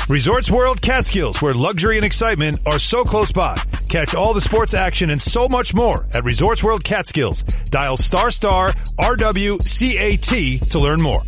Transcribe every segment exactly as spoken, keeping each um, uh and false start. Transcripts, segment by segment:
Resorts World Catskills, where luxury and excitement are so close by. Catch all the sports action and so much more at Resorts World Catskills. Dial star star R W C A T to learn more.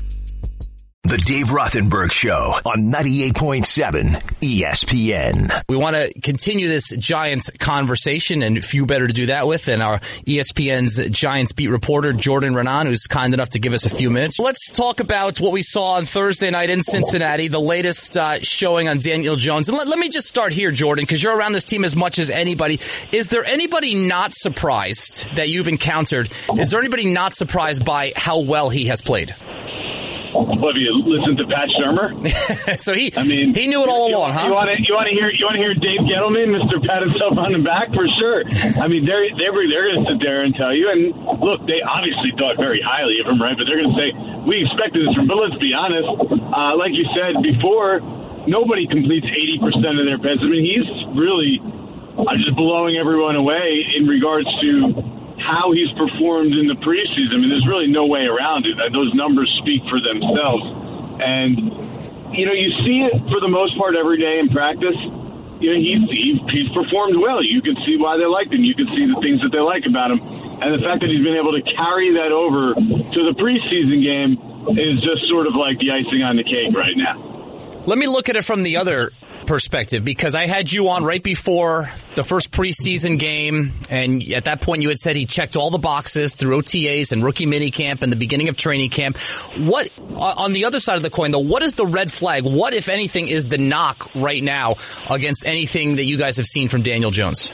The Dave Rothenberg Show on ninety-eight point seven E S P N. We want to continue this Giants conversation, and few better to do that with than our E S P N's Giants beat reporter, Jordan Raanan, who's kind enough to give us a few minutes. Let's talk about what we saw on Thursday night in Cincinnati, the latest uh, showing on Daniel Jones. And let, let me just start here, Jordan, because you're around this team as much as anybody. Is there anybody not surprised that you've encountered? Is there anybody not surprised by how well he has played? What, have you listened to Pat Shurmur? so he, I mean, he knew it all along, huh? You want to, you want to hear, you want to hear Dave Gettleman, Mister Pat himself on the back for sure. I mean, they're they're they're going to sit there and tell you. And look, they obviously thought very highly of him, right? But they're going to say we expected this from. But let's be honest. Uh, like you said before, nobody completes eighty percent of their passes. I mean, he's really uh, just blowing everyone away in regards to how he's performed in the preseason. I mean, there's really no way around it. Those numbers speak for themselves. And, you know, you see it for the most part every day in practice. You know, he's, he's, he's performed well. You can see why they liked him. You can see the things that they like about him. And the fact that he's been able to carry that over to the preseason game is just sort of like the icing on the cake right now. Let me look at it from the other perspective, because I had you on right before the first preseason game, and at that point you had said he checked all the boxes through O T As and rookie minicamp and the beginning of training camp. What, on the other side of the coin though, what is the red flag? What, if anything, is the knock right now against anything that you guys have seen from Daniel Jones?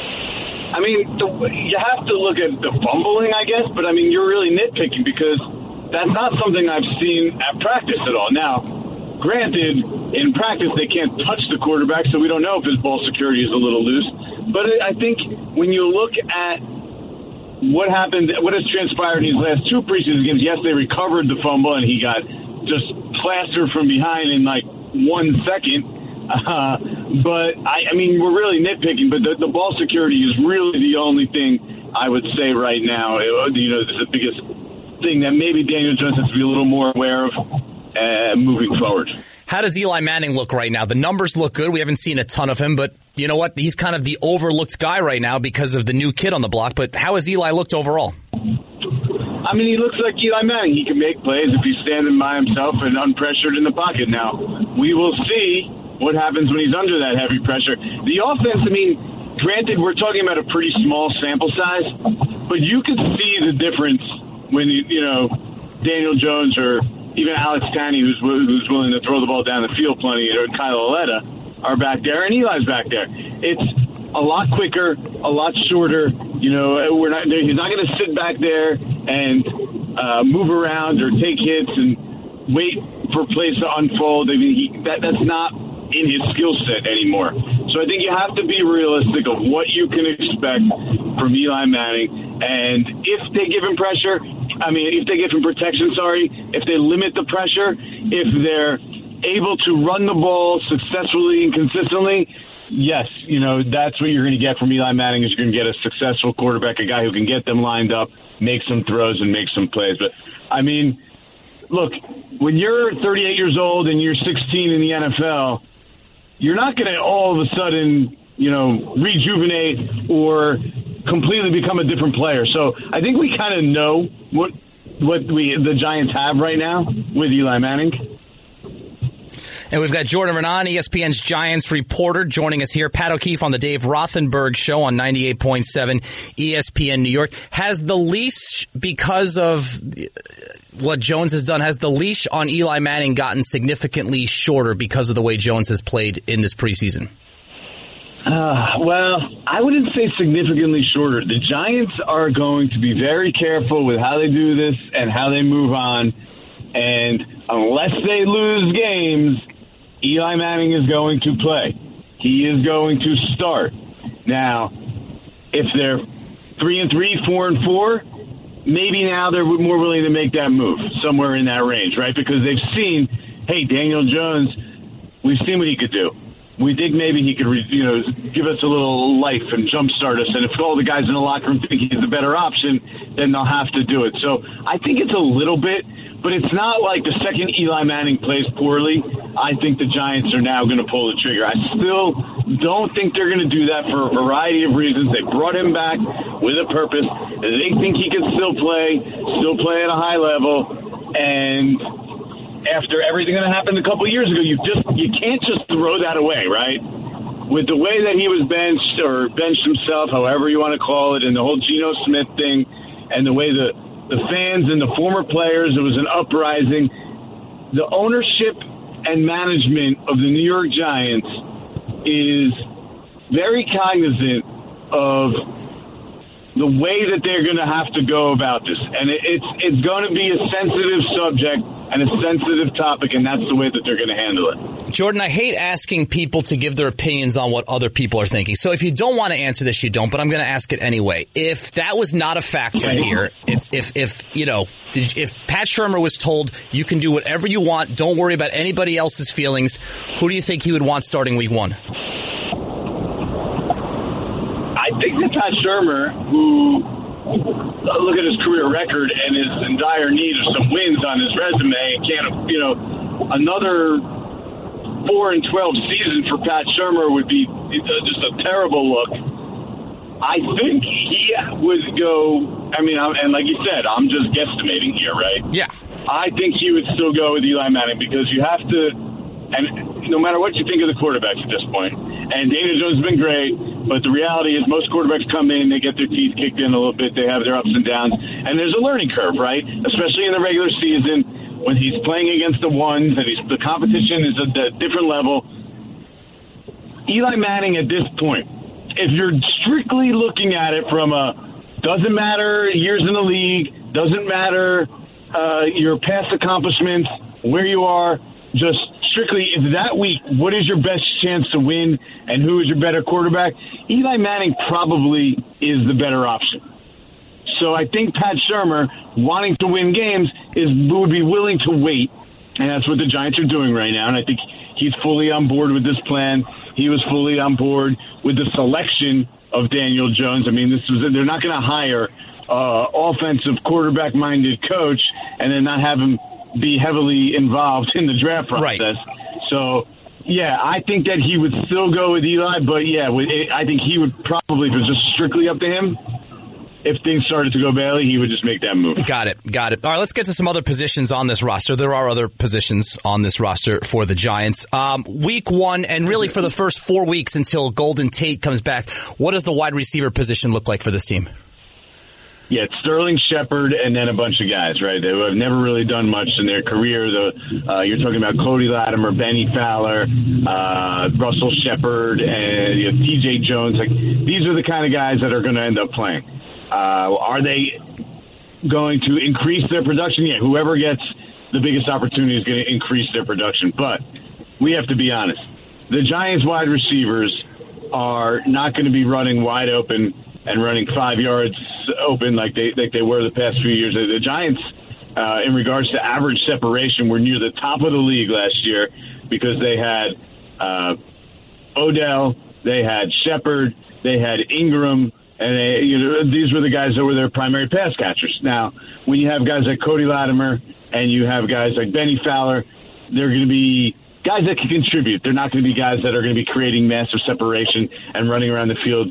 I mean, the, you have to look at the fumbling, I guess, but I mean, you're really nitpicking because that's not something I've seen at practice at all. Now, granted, in practice, they can't touch the quarterback, so we don't know if his ball security is a little loose. But I think when you look at what happened, what has transpired in these last two preseason games, yes, they recovered the fumble, and he got just plastered from behind in like one second. Uh, but, I, I mean, we're really nitpicking, but the, the ball security is really the only thing I would say right now. It, you know, it's the biggest thing that maybe Daniel Jones has to be a little more aware of Uh, moving forward. How does Eli Manning look right now? The numbers look good. We haven't seen a ton of him, but you know what? He's kind of the overlooked guy right now because of the new kid on the block. But how has Eli looked overall? I mean, he looks like Eli Manning. He can make plays if he's standing by himself and unpressured in the pocket. Now, we will see what happens when he's under that heavy pressure. The offense, I mean, granted, we're talking about a pretty small sample size, but you can see the difference when, you, you know, Daniel Jones or even Alex Tanney, who's who's willing to throw the ball down the field plenty, or Kyle Aletta are back there, and Eli's back there. It's a lot quicker, a lot shorter. You know, we're not. He's not going to sit back there and uh, move around or take hits and wait for plays to unfold. I mean, he, that that's not in his skill set anymore. So I think you have to be realistic of what you can expect from Eli Manning, and if they give him pressure. I mean, if they give him protection, sorry, if they limit the pressure, if they're able to run the ball successfully and consistently, yes, you know, that's what you're going to get from Eli Manning is you're going to get a successful quarterback, a guy who can get them lined up, make some throws, and make some plays. But, I mean, look, when you're thirty-eight years old and you're sixteen in the N F L, you're not going to all of a sudden, you know, rejuvenate or completely become a different player. So I think we kind of know what what we the Giants have right now with Eli Manning. And we've got Jordan Raanan, E S P N's Giants reporter, joining us here. Pat O'Keefe on the Dave Rothenberg Show on ninety-eight point seven E S P N New York. Has the leash, because of what Jones has done, has the leash on Eli Manning gotten significantly shorter because of the way Jones has played in this preseason? Uh, well, I wouldn't say significantly shorter. The Giants are going to be very careful with how they do this and how they move on. And unless they lose games, Eli Manning is going to play. He is going to start. Now, if they're three and three, four and four, maybe now they're more willing to make that move somewhere in that range, right? Because they've seen, hey, Daniel Jones, we've seen what he could do. we think maybe he could, you know, give us a little life and jumpstart us. And if all the guys in the locker room think he's the better option, then they'll have to do it. So I think it's a little bit, but it's not like the second Eli Manning plays poorly, I think the Giants are now going to pull the trigger. I still don't think they're going to do that for a variety of reasons. They brought him back with a purpose. They think he can still play, still play at a high level. And after everything that happened a couple of years ago, you just you can't just throw that away, right? With the way that he was benched or benched himself, however you want to call it, and the whole Geno Smith thing, and the way the, the fans and the former players, it was an uprising. The ownership and management of the New York Giants is very cognizant of the way that they're going to have to go about this. And it, it's it's going to be a sensitive subject and a sensitive topic, and that's the way that they're going to handle it. Jordan, I hate asking people to give their opinions on what other people are thinking. So if you don't want to answer this, you don't, but I'm going to ask it anyway. If that was not a factor okay. here, if, if, if, you know, did, if Pat Shurmur was told you can do whatever you want, don't worry about anybody else's feelings, who do you think he would want starting week one? I think that Pat Shurmur, who, look at his career record and is in dire need of some wins on his resume, and can't, you know, another four and twelve season for Pat Shurmur would be just a terrible look. I think he would go, I mean, and like you said, I'm just guesstimating here, right? Yeah. I think he would still go with Eli Manning because you have to, and no matter what you think of the quarterbacks at this point, and Daniel Jones has been great, but the reality is most quarterbacks come in, they get their teeth kicked in a little bit, they have their ups and downs, and there's a learning curve, right? Especially in the regular season when he's playing against the ones and he's, the competition is at a different level. Eli Manning at this point, if you're strictly looking at it from a doesn't matter years in the league, doesn't matter uh, your past accomplishments, where you are, just strictly that week, what is your best chance to win and who is your better quarterback? Eli Manning probably is the better option. So I think Pat Shurmur, wanting to win games, is would be willing to wait, and that's what the Giants are doing right now. And I think he's fully on board with this plan. He was fully on board with the selection of Daniel Jones. I mean, this was they're not going to hire uh, offensive quarterback-minded coach and then not have him be heavily involved in the draft process. Right. So, yeah, I think that he would still go with Eli, but yeah, I think he would probably, if it was just strictly up to him, if things started to go badly, he would just make that move. Got it. Got it. All right, let's get to some other positions on this roster. There are other positions on this roster for the Giants. Um, week one, and really for the first four weeks until Golden Tate comes back, what does the wide receiver position look like for this team? Yeah, it's Sterling Shepard and then a bunch of guys, right, who have never really done much in their career. The, uh, you're talking about Cody Latimer, Benny Fowler, uh, Russell Shepard, and you know, T J Jones. Like, these are the kind of guys that are going to end up playing. Uh, are they going to increase their production? Yeah, whoever gets the biggest opportunity is going to increase their production. But we have to be honest. The Giants wide receivers are not going to be running wide open and running five yards open like they like they were the past few years. The Giants, uh, in regards to average separation, were near the top of the league last year because they had uh, Odell, they had Shepard, they had Ingram, and they, you know, these were the guys that were their primary pass catchers. Now, when you have guys like Cody Latimer and you have guys like Benny Fowler, they're going to be guys that can contribute. They're not going to be guys that are going to be creating massive separation and running around the field,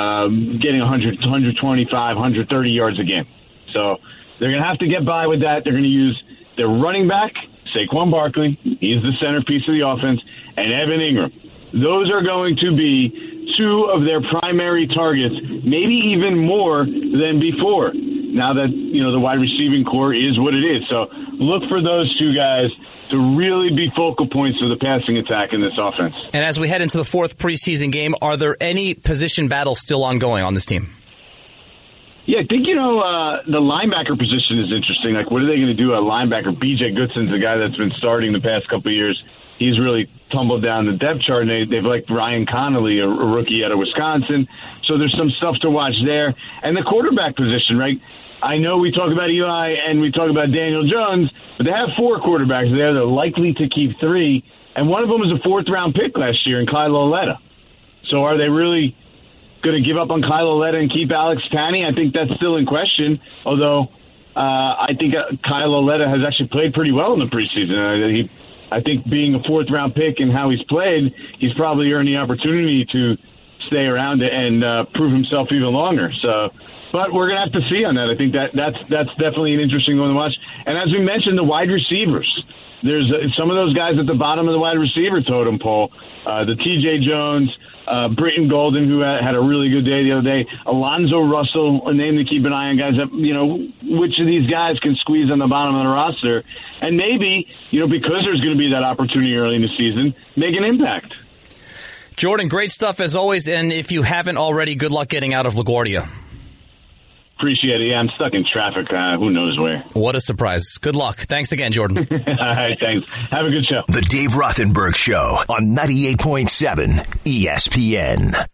um, getting one hundred, one twenty-five, one thirty yards a game. So they're going to have to get by with that. They're going to use their running back, Saquon Barkley. He's the centerpiece of the offense, and Evan Ingram. Those are going to be two of their primary targets, maybe even more than before, now that, you know, the wide receiving core is what it is. So look for those two guys to really be focal points of the passing attack in this offense. And as we head into the fourth preseason game, are there any position battles still ongoing on this team? Yeah, I think, you know, uh, the linebacker position is interesting. Like, what are they going to do at linebacker? B J Goodson's the guy that's been starting the past couple of years. He's really tumbled down the depth chart, and they, they've liked Ryan Connolly, a, a rookie out of Wisconsin. So there's some stuff to watch there. And the quarterback position, right? I know we talk about Eli and we talk about Daniel Jones, but they have four quarterbacks there. They're likely to keep three, and one of them was a fourth-round pick last year in Kyle Lauletta. So are they really going to give up on Kyle Lauletta and keep Alex Tanney? I think that's still in question, although uh, I think Kyle Lauletta has actually played pretty well in the preseason. Uh, he, I think being a fourth-round pick and how he's played, he's probably earned the opportunity to stay around and uh, prove himself even longer. So, but we're going to have to see on that. I think that that's that's definitely an interesting one to watch. And as we mentioned, the wide receivers. There's uh, some of those guys at the bottom of the wide receiver totem pole. Uh, the T J Jones, uh, Britton Golden, who had, had a really good day the other day. Alonzo Russell, a name to keep an eye on, guys. That, you know, which of these guys can squeeze on the bottom of the roster? And maybe, you know, because there's going to be that opportunity early in the season, make an impact. Jordan, great stuff as always. And if you haven't already, good luck getting out of LaGuardia. Appreciate it. Yeah, I'm stuck in traffic. Uh, who knows where? What a surprise. Good luck. Thanks again, Jordan. All right, thanks. Have a good show. The Dave Rothenberg Show on ninety-eight point seven E S P N.